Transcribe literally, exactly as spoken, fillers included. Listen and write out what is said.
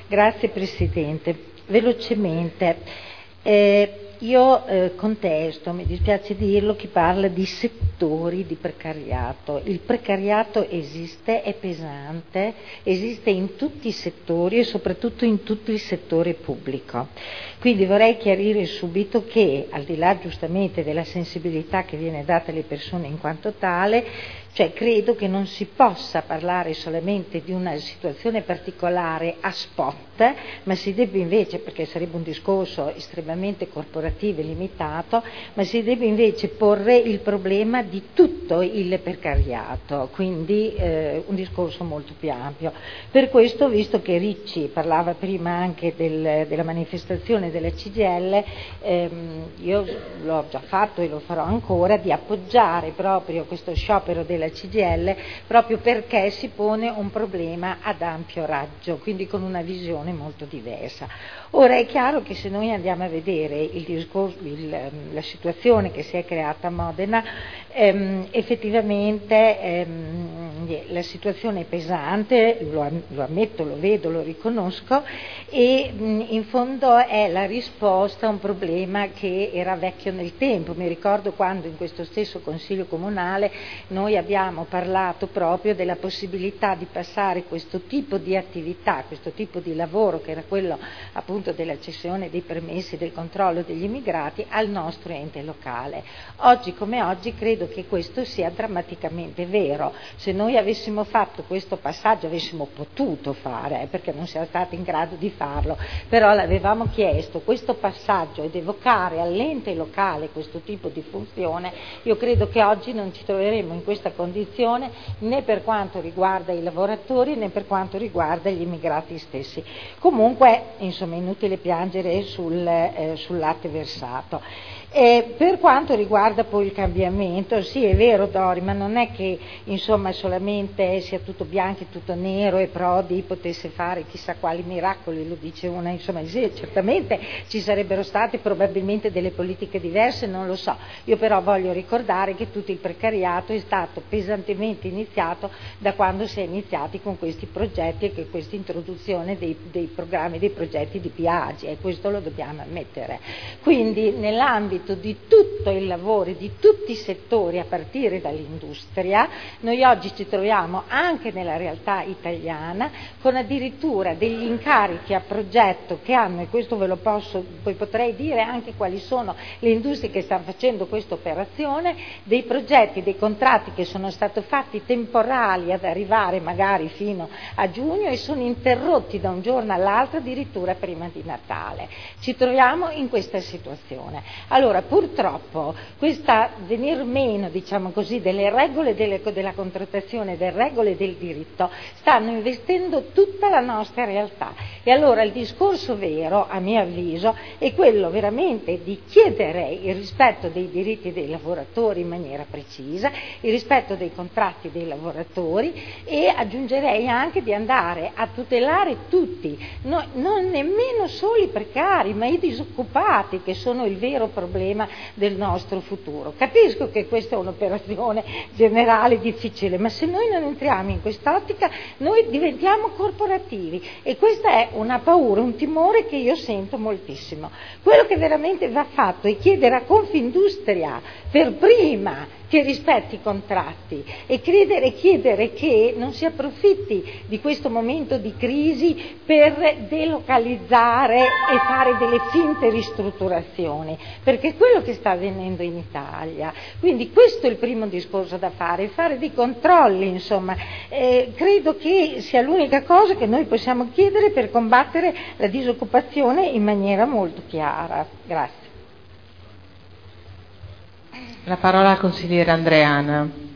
Grazie Presidente. Velocemente, eh, io eh, contesto, mi dispiace dirlo, chi parla di settori di precariato. Il precariato esiste, è pesante, esiste in tutti i settori e soprattutto in tutto il settore pubblico. Quindi vorrei chiarire subito che, al di là giustamente della sensibilità che viene data alle persone in quanto tale, cioè credo che non si possa parlare solamente di una situazione particolare a spot, ma si debba invece, perché sarebbe un discorso estremamente corporativo e limitato, ma si debba invece porre il problema di tutto il precariato, quindi eh, un discorso molto più ampio. Per questo, visto che Ricci parlava prima anche del, della manifestazione della C G I L, ehm, io l'ho già fatto e lo farò ancora, di appoggiare proprio questo sciopero della C G I L proprio perché si pone un problema ad ampio raggio, quindi con una visione molto diversa. Ora è chiaro che se noi andiamo a vedere il discorso, il, la situazione che si è creata a Modena, ehm, effettivamente ehm, la situazione è pesante, lo, lo ammetto, lo vedo, lo riconosco, e mh, in fondo è la risposta a un problema che era vecchio nel tempo. Mi ricordo quando in questo stesso Consiglio Comunale noi abbiamo parlato proprio della possibilità di passare questo tipo di attività, questo tipo di lavoro, che era quello appunto della cessione dei permessi, del controllo degli immigrati, al nostro ente locale. Oggi come oggi credo che questo sia drammaticamente vero. Se noi avessimo fatto questo passaggio, avessimo potuto fare, eh, perché non siamo stati in grado di farlo, però l'avevamo chiesto, questo passaggio ed evocare all'ente locale questo tipo di funzione, io credo che oggi non ci troveremo in questa condizione né per quanto riguarda i lavoratori né per quanto riguarda gli immigrati stessi. Comunque, insomma, è inutile piangere sul, eh, sul latte versato. E per quanto riguarda poi il cambiamento, sì è vero Dori, ma non è che insomma solamente sia tutto bianco e tutto nero e Prodi potesse fare chissà quali miracoli, lo dice una, insomma sì, certamente ci sarebbero state probabilmente delle politiche diverse, non lo so. Io però voglio ricordare che tutto il precariato è stato pesantemente iniziato da quando si è iniziati con questi progetti e con questa introduzione dei, dei programmi, dei progetti di Piaggi, e questo lo dobbiamo ammettere. Quindi nell'ambito di tutto il lavoro, di tutti i settori a partire dall'industria, noi oggi ci troviamo anche nella realtà italiana con addirittura degli incarichi a progetto che hanno, e questo ve lo posso, poi potrei dire anche quali sono le industrie che stanno facendo questa operazione, dei progetti, dei contratti che sono stati fatti temporali ad arrivare magari fino a giugno e sono interrotti da un giorno all'altro addirittura prima di Natale. Ci troviamo in questa situazione. Allora, Allora, purtroppo, questa venir meno, diciamo così, delle regole delle, della contrattazione, delle regole del diritto, stanno investendo tutta la nostra realtà. E allora il discorso vero, a mio avviso, è quello veramente di chiedere il rispetto dei diritti dei lavoratori in maniera precisa, il rispetto dei contratti dei lavoratori, e aggiungerei anche di andare a tutelare tutti, no, non nemmeno solo i precari, ma i disoccupati, che sono il vero problema del nostro futuro. Capisco che questa è un'operazione generale difficile, ma se noi non entriamo in quest'ottica noi diventiamo corporativi, e questa è una paura, un timore che io sento moltissimo. Quello che veramente va fatto è chiedere a Confindustria per prima che rispetti i contratti e chiedere, chiedere che non si approfitti di questo momento di crisi per delocalizzare e fare delle finte ristrutturazioni, perché è quello che sta avvenendo in Italia. Quindi questo è il primo discorso da fare, fare dei controlli, insomma. Eh, credo che sia l'unica cosa che noi possiamo chiedere per combattere la disoccupazione in maniera molto chiara. Grazie. La parola al consigliere Andreana.